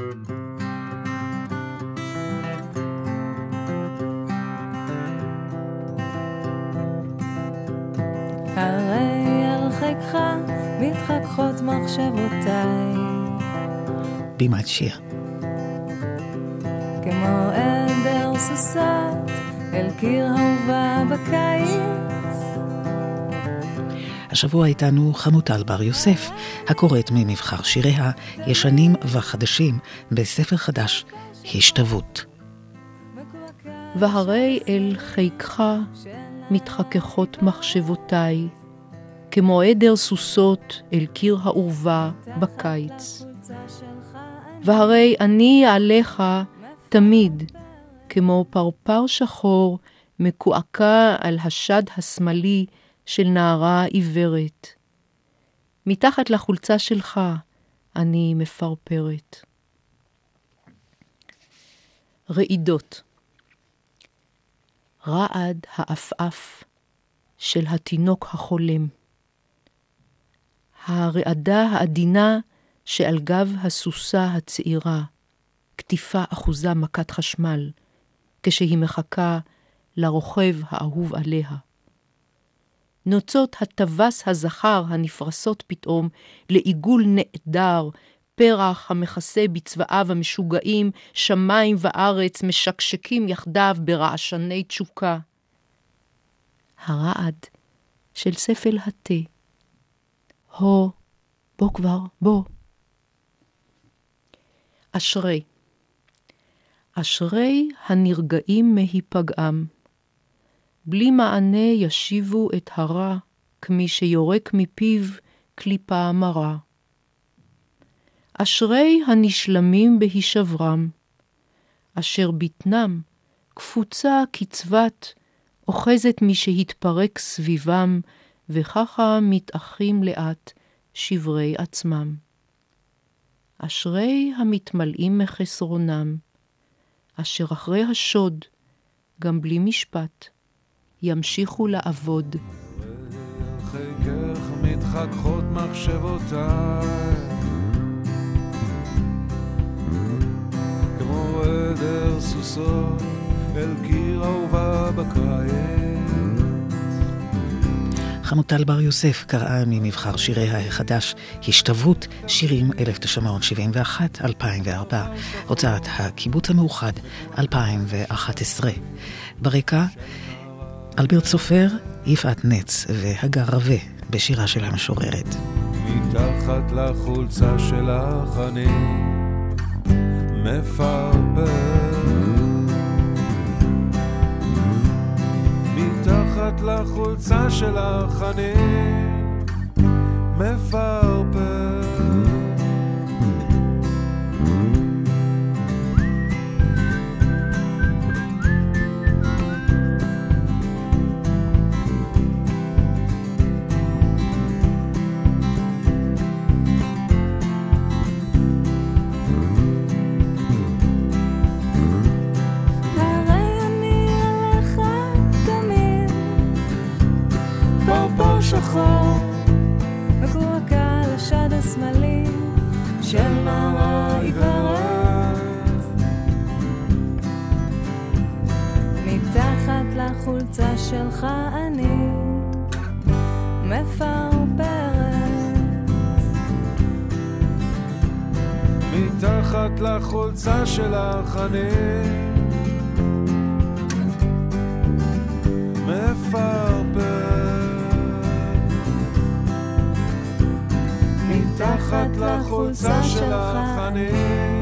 הרי על חיקך מתחככות מחשבותיי, בימת שיר. כמו עדר סוסת אל קיר אהובה בקיץ. השבוע איתנו חמוטל בר יוסף, הקוראת ממבחר שיריה ישנים וחדשים בספר חדש, השתוות. והרי אל חיקך מתחככות מחשבותיי, כמו עדר סוסות אל קיר האורווה בקיץ. והרי אני עליך תמיד, כמו פרפר שחור מקועקע על השד השמאלי של נערה עיוורת. מתחת לחולצה שלך אני מפרפרת. רעידות. רעד האפאף של התינוק החולם. הרעדה העדינה שעל גב הסוסה הצעירה, כתיפה אחוזה מכת חשמל, כשהיא מחכה לרוכב האהוב עליה. נוצות הטווס הזכר הנפרסות פתאום לעיגול נעדר, פרח המכסה בצבעיו המשוגעים, שמיים וארץ משקשקים יחדיו ברעשני תשוקה. הרעד של ספל התה. בוא כבר, בוא. אשרי הנרגעים מהיפגעם. בלי מענה ישיבו את הרע, כמי שיורק מפיו קליפה מרה. אשרי הנשלמים בהישברם, אשר ביטנם קפוצה קצבת, אוחזת מי שהתפרק סביבם, וככה מתאחים לאט שברי עצמם. אשרי המתמלאים מחסרונם, אשר אחרי השוד, גם בלי משפט, ימשיכו לעבוד. חיקך מתחככות מחשבותיי, כמו עדר סוסות אל קיר אהובה בקיץ. חמוטל בר יוסף קראה ממבחר שיריה החדש, השתוות, שירים 1971-2004, הוצאת הקיבוץ המאוחד 2011. ברקע אלברט סופר, יפעת נץ והגר רווה בשירה של המשוררת. מתחת לחולצה שלך אני מפרפר, מתחת לחולצה שלך אני מפרפר. שחור מקועקע על השד השמאלי של נערה עיוורת. מתחת לחולצה שלך אני מפרפרת, מתחת לחולצה שלך אני מפרפרת, מתחת לחולצה שלך אני